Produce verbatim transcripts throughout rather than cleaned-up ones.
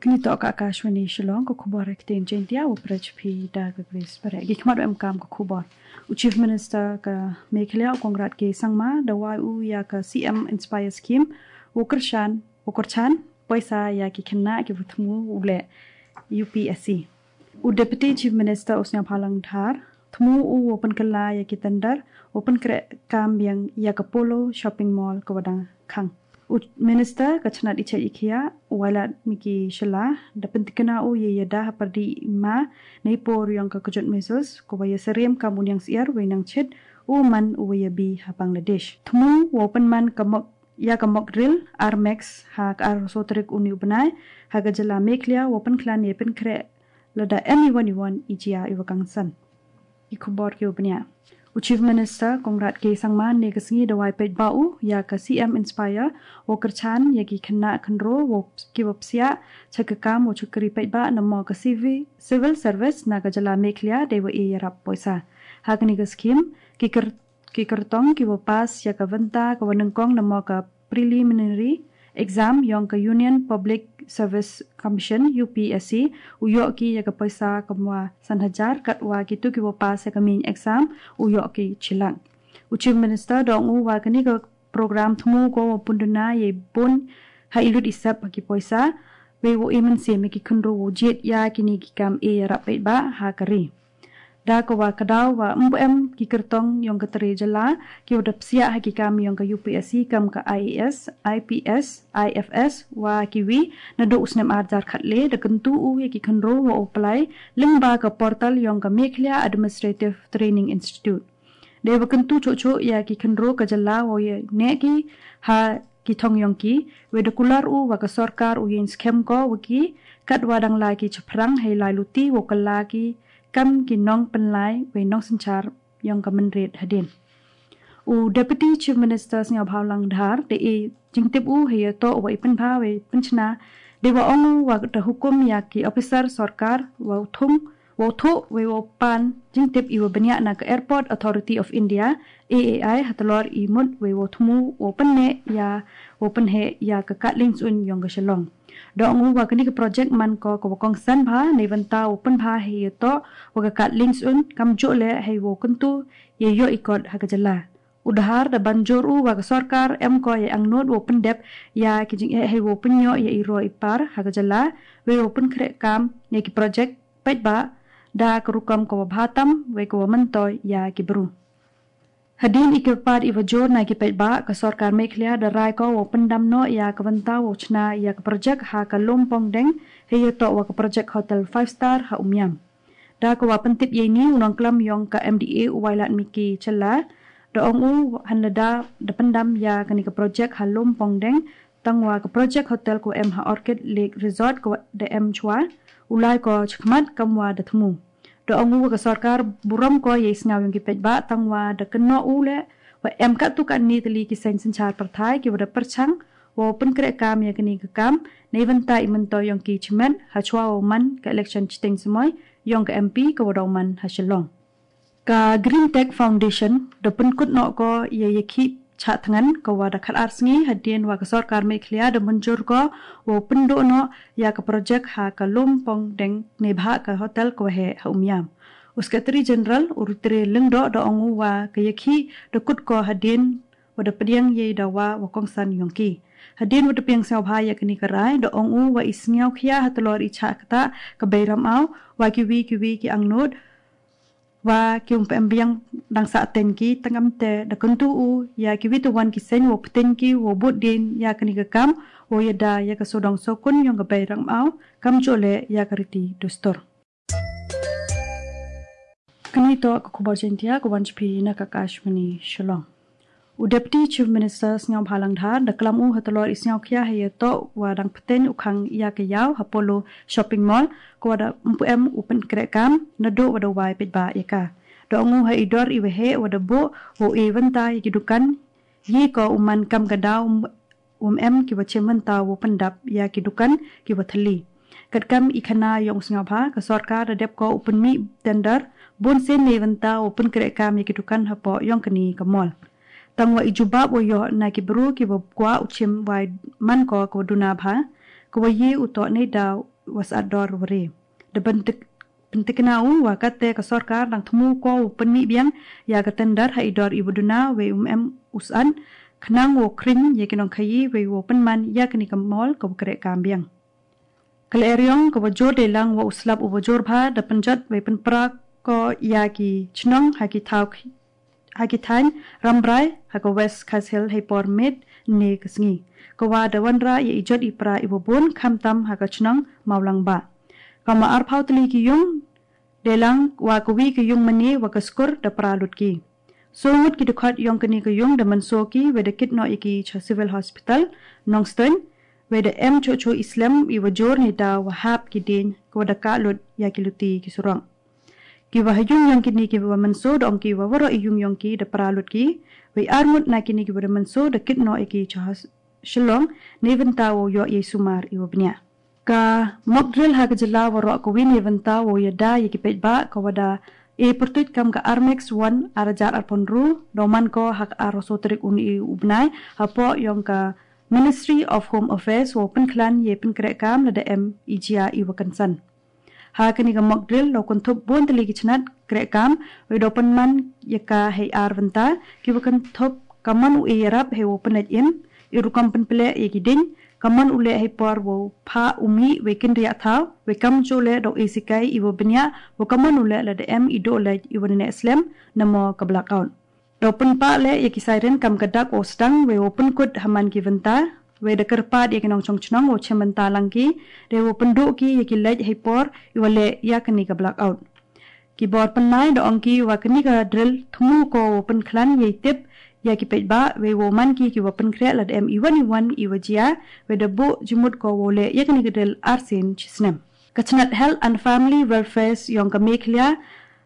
Kini to ka Akashwani Shillong ko khubor ekten jentia uprach phi da ka grace pare gikmar em kam ko khubor u chief minister ka Meghalaya Kongrat ke sangma dawai u ya ka C M Inspire scheme wokershan wokerchan paisa ya ki khenna ki buthmu ule U P S C u deputy chief minister usnya phalang thar thmu u open kala ya ki tender open kre kam yang ya ka polo shopping mall ko wadang khang Minister kacana di cai ikia wala miki shela dapat dikena u ye yada perdi ma nei por yang ka kujut mesos ko baya serem kamun yang siar wenang chet u man u ya bi ha Bangladesh thmu open man kamok ya kamok drill armax ha ar sotrik uni ubnai ha gajala Meghalaya open clan ye pen kre lada anyone ijia iwakangsan ikubor ke ubnya Chief Minister Kongrat ke sangman ne kasingi dawai pet bau ya ka C M Inspire wokerchan ya ki khenna khandro wo ki wopsia chakakam wo chukri pet ba namo ka civil civil service na ka jala Meghalaya dewa e yarap poisa hakni ka scheme ki ker ki kertong ki wo pass ya ka vanta ka wanengkong namo ka preliminary exam yang ka Union Public Service Commission U P S C uyo ki ya ka paisa kamwa sanhajar katwa gitu ki wo pass ya ka main exam uyo ki chilang u chief minister dong u wa kani ka program thmu ko punduna ye bun ha ilut isap ki paisa we wo imen se me ki khunro wo jet ya kini ki kam e ra pe ba ha kari da ko wa kadaw wa mbm ki kertong yang ketere jala ki odap sia ha ki kam yang ka U P S C kam ka I A S I P S I F S wa ki wi na do usnem arjar khatle de kentu u ye ki khanro wa apply lingba ka portal yang ka Meghalaya Administrative Training Institute de wa kentu cho cho ya ki khanro ka jala wo ye ne ki ha ki thong yang ki we de kular u wa ka sarkar u yin scam ko wa ki kat wa dang la ki chprang hai lai luti wo kala ki kam ki nong penlai we nong sanchar yang ka menret hadin u deputy chief minister snya bhawlang dhar de e jingtip u he to wa ipen bha we penchna de wa ong wa ta hukum ya ki officer sarkar wa thung wa tho we wa pan jingtip i wa banya na ka Airport Authority of India A A I hatlor i mut we wa thmu open ne ya open he ya ka ka links un yang ka shalong dong wa kani ka project man ko ko kong san bha nei vanta open bha he to wa ka kat links un kam jo le he wo kuntu ye yo ikot ha ka jala udhar da banjor u wa ka sarkar em ko ye angnot open dep ya ki jing he wo punyo ye iro ipar ha ka jala we open kre kam ne ki project pet ba da ka rukam ko bhatam we ko mantoy ya ki bru Hadin ikipad iwajor na kipet ba ka sarkar Meghalaya da rai ko wo pendam no ya ka vanta wo chna ya ka project ha ka lompong deng he yo to wa ka project hotel five star ha umyam da ko wa pentip ye ni unang klam yong ka M D A wailat miki chela da ong u hanada da pendam ya ka ni ka project ha lompong deng tangwa ka project hotel ko M ha Orchid Lake Resort ko da M chwa ulai ko chkhmat kamwa da thmu do ongu ka sarkar buram ko ye snaw yung kipet ba tangwa da kno ule wa em ka tu kan ni tali ki sen sanchar parthai ki wada perchang wo pen kre kam ya kini ka kam nei vanta imen to yung ki chman ha chwa wo man ka election chiting samoy yung ka M P ka wada man ha shalong ka Green Tech Foundation do pen kut no ko ye ye ki cha thangan ko wada khal arsngi hadien wa ka sarkar Meghalaya da manjur ko wo pendo no ya ka project ha ka lompong deng ne bha ka hotel ko he ha umyam Secretary General urtre lengdo da ongu wa ka yakhi da kut ko hadien wada pediang ye da wa wa kongsan yongki hadien wada piang saw bha ya kini karai da ongu wa isngiaw khia hatlor icha kata ka bairam aw wa ki wi ki wi ki angnod wa ki um pembiang dang sa ten ki tangam te da kuntu u ya ki witu wan ki sen wo pten ki wo bud din ya kani ka kam wo ya da ya ka sodong sokun yong ka bayrang mau kam chole ya ka riti dostor kani to ka khubor jentia ko wanch phi na ka Kashmani shalom u deputy chief minister sngam bhalang dhar da klam u hatlor isngaw khya he to wa dang pten u khang ya ka yaw Apollo shopping mall ko da mpm open kre kam na do wa do wai pet ba yaka do ngu ha idor i we he wa da bo wo e vanta ki dukan yi ko uman kam ga daw um em ki wa cheman ta wo pandap ya ki dukan ki wa thali kat kam i khana yong sngaw bha ka sarkar da dep ko open mi tender bon sen ne vanta open kre kam ki dukan ha po yong kani ka mall tangwa ijubab wo yo na ki bru ki bo kwa uchim wai man ko ko duna bha ko ye u to ne da was ador wari de bentik pentiknau wa kate ka sarkar dang thmu ko penmi biang ya ka tendar ha idor ibuduna we um usan khnang wo kring ye kinong khayi we wo penman ya kini kamol ko kre kambiang Kaleriong ko bajor de lang wa uslap u bajor bha da panjat we penpra ko ya ki chnong ha ki thau ha ki than rambrai ha ko west khashel he por med ne kasngi ko wa da wanra ye ijot ipra ibobun khamtam ha ka chnong maulang ba kama ar phautli ki yung de lang wa ko wi ki yung mani wa kaskur da pralut ki so ngut ki de khat yong kani ki yung da manso ki we de kit no iki cha civil hospital nongsten we de em cho cho islam i wajor ni da wahab ki din ko da ka lut ya ki luti ki surang ki wa yung yang kini ki wa manso dong ki wa waro yung yong ki da pralut ki we armut na kini ki wa manso da kit no iki cha shalom ne venta wo yo yesumar i wabnya ka mock-drill ha kajala waro ko win eventa wo yada ye ki pet ba ko wada e pertuit kam ka armex one arajar arponru doman ko hak arosotrik uni ubnai hapo yong ka Ministry of Home Affairs wo pen klan ye pen krek kam la da em ijia i wakansan ha kani ka mock-drill lo kon thop bon tali ki chnat krek kam we do pen man ye ka he arventa ki wakan thop kaman u e rap he wo pen im i rukam pen ple ye ki din kaman ule he por wo pha umi we kin ria thau we kam chole do esikai i wo benya wo kaman ule la de em i do le i wone islam namo kabla kaun do pen pa le ye ki siren kam kadak o stang we open kut haman ki venta we de kerpat ye kinong chong chnong o chementa langki de wo pen do ki ye ki le he por i wale ya kani kabla out ki bor pen nai do angki wa kani ka drill thmu ko open klan ye tip ya ki pet ba we wo man ki ki wo pen kre la de em i one one i wajia we de bo jumut ko wole ye kani ka drill arsin chisnem kachnat health and family welfare yong ka meklia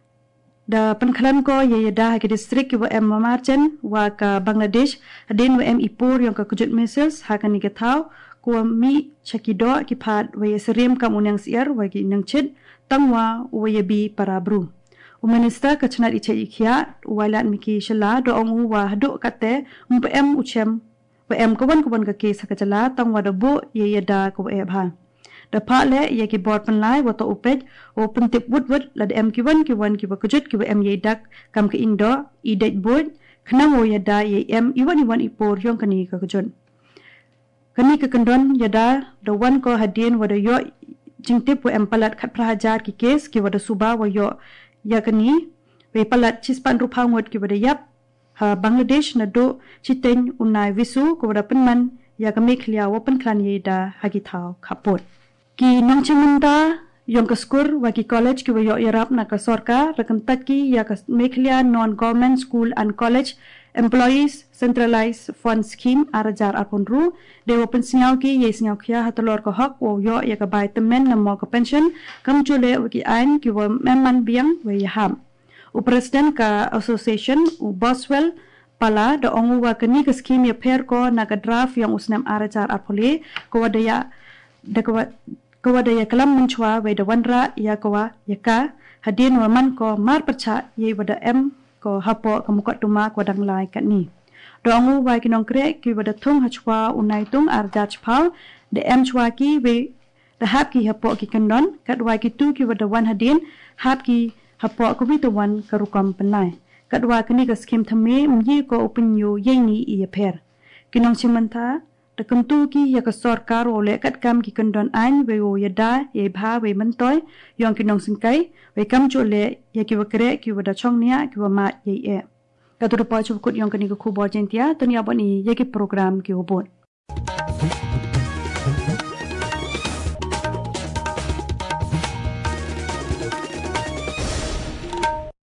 da penklan ko ye da ke distrik ki wa em marchen wa ka Bangladesh den wa em ipur yang ka kujut missiles ha kan ni ka thau ko mi chakido ki phat wa ye serem kam unang siar wa ki nang chit tangwa wa ye bi parabru u minister ka chnat iche ikhya walan mi ki shala do ong wa do kate um em uchem wa em ko ban ko ban ka ke sakachala tangwa da bo ye ye da ko e bha da pa le ye ki bot pan lai wa to upet open tip wood wood la de em ki wan ki wan ki ba kujut ki ba em ye dak kam ki indo i det boot khna wo ye da ye em i wan i wan i por yong kani ka kujun kani ka kandon ye da the one ko hadien wa da yo jingtip wa em palat khat prahajar ki case ki wa da suba wa yo ya kani we palat chispan rupa ngot ki ba da yap ha Bangladesh na do chiten unai visu ko da penman ya ka meklia wa pen klan ye da hagi thau khapot ki nang chimunda yong ka skur wa ki college ki wa yo yarap na ka sarkar rakam taki ya ka meklia non government school and college employees centralized fund scheme arajar aponru de open singaw ki ye singaw khya hatlor ko hak wo yo ya ka bai temen na mo ka pension kam chule wa ki ain ki wa memman biang wa yaham u president ka association u boswell pala da ongu wa kani ka scheme ya per ko na ka draft yang usnam arajar apole ko wa da ya da ko ko da ya kalam munchwa we da wanra ya ko wa ya ka hadin wa man ko mar percha ye wada em ko hapo kamuka tuma ko dang lai kat ni dongu wa ki nong kre ki wada thung hachwa unai tung arja chpau de em chwa ki we da hap ki hapo ki kandon kat wa ki tu ki wada wan hadin hap ki hapo ko wi to wan karukam penai kat wa kini ka skim thame mji ko opinyo ye ni i per ki nong chimanta da kamtu ki ya ka sarkar ole kat kam ki kandon ain we o yada ye bha we mantoy yong ki nong singkai we kam chole ya ki wakre ki wada chong nia ki wa ma ye e ka tu pa chu kut yong ka ni ko bo jentia to ni aboni ye ki program ki obon